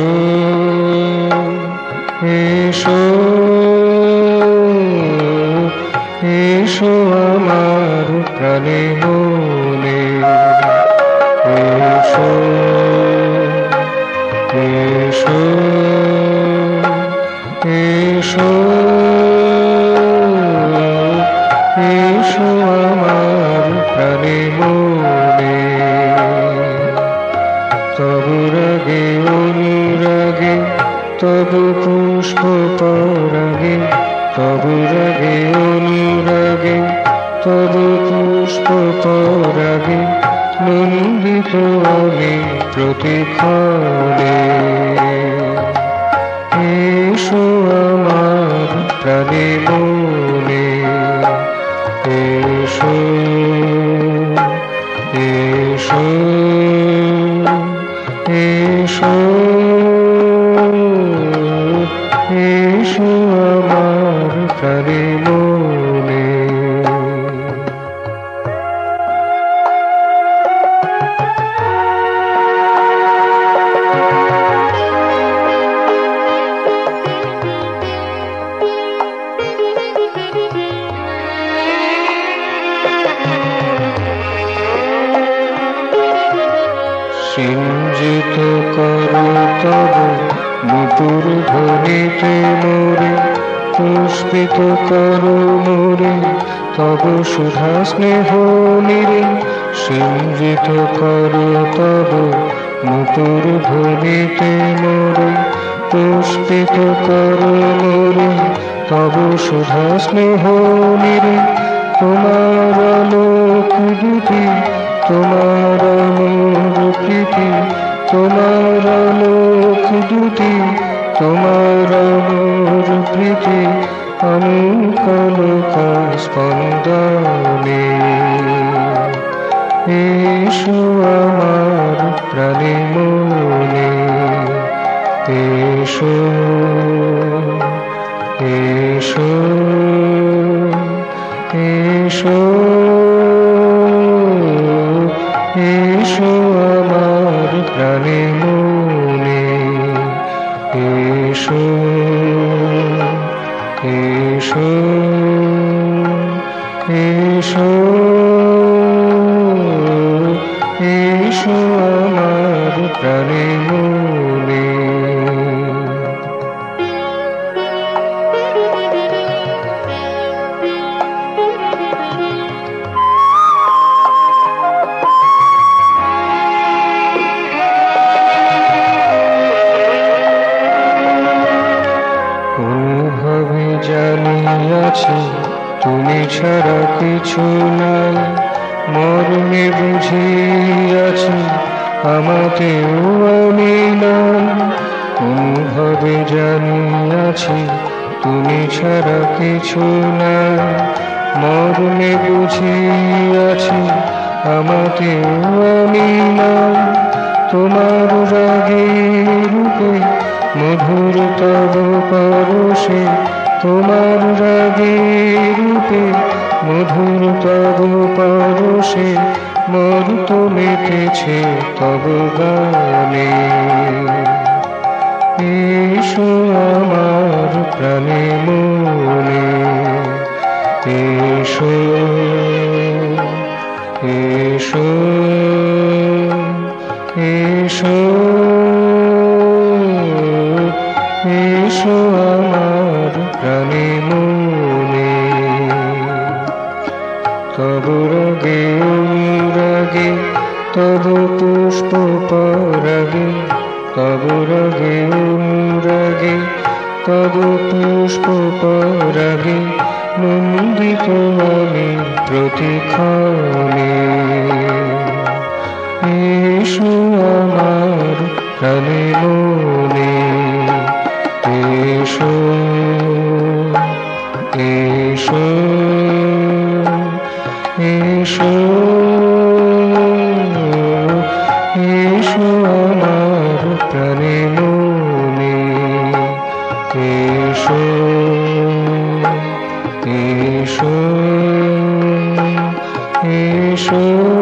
এসো এসো আমার প্রাণে মনে, এসো এসো এসো এসো আমার প্রাণে মনে। তবু রাগে অনুরাগে তবু পুষ্প পরাগে, তবু রাগে অনুরাগে তবু পুষ্প পরাগে, নন্দিত আমি প্রতিক্ষণে। এসো আমার প্রাণে মনে, এসো এসো এসো এসো আমার প্রাণে মনে। সিঞ্জিত করো তব নূপুর ধ্বনিতে মোরে, পুষ্পিত করো মোরে তব সুধা স্নেহ নিরে। সিঞ্জিত করো তব নূপুর ধ্বনিতে মোরে, পুষ্পিত করো মোরে তব সুধা স্নেহ নিরে। তোমার আলোক দুটি, তোমার মোর প্রীতি, তোমার আলোক দুটি, তোমার মোর প্রীতি, অনুকলকা স্পন্দনে। এসো আমার প্রাণে মনে, এসো এসো এসো এসো আমার প্রাণে মনে, এসো এসো এসো এসো আমার প্রাণে মনে। অনুভবে জানিয়াছি তুমি ছাড়া কিছু নাই, মরণে বুঝিয়াছি আমাতেও আমি নাই। অনুভবে জানিয়াছি তুমি ছাড়া কিছু নাই, মরণে বুঝিয়াছি আমাতেও আমি নাই। তোমার রাগে রূপে মধুর তব পরশে, তোমার রাগে রূপে মধুর তব পরশে, মোর তো মেতেছে তব গানে। এসো আমার প্রাণে মনে, এসো এসো এসো এসো আমার প্রাণে মনে। তব রাগে অনুরাগে তব পুষ্প পরাগে, তব রাগে অনুরাগে তব পুষ্প পরাগে, নন্দিত আমি প্রতিক্ষণে। এসো আমার প্রাণে মনে, এসো এসো এসো এসো আমার প্রাণে মনে, এসো এসো এসো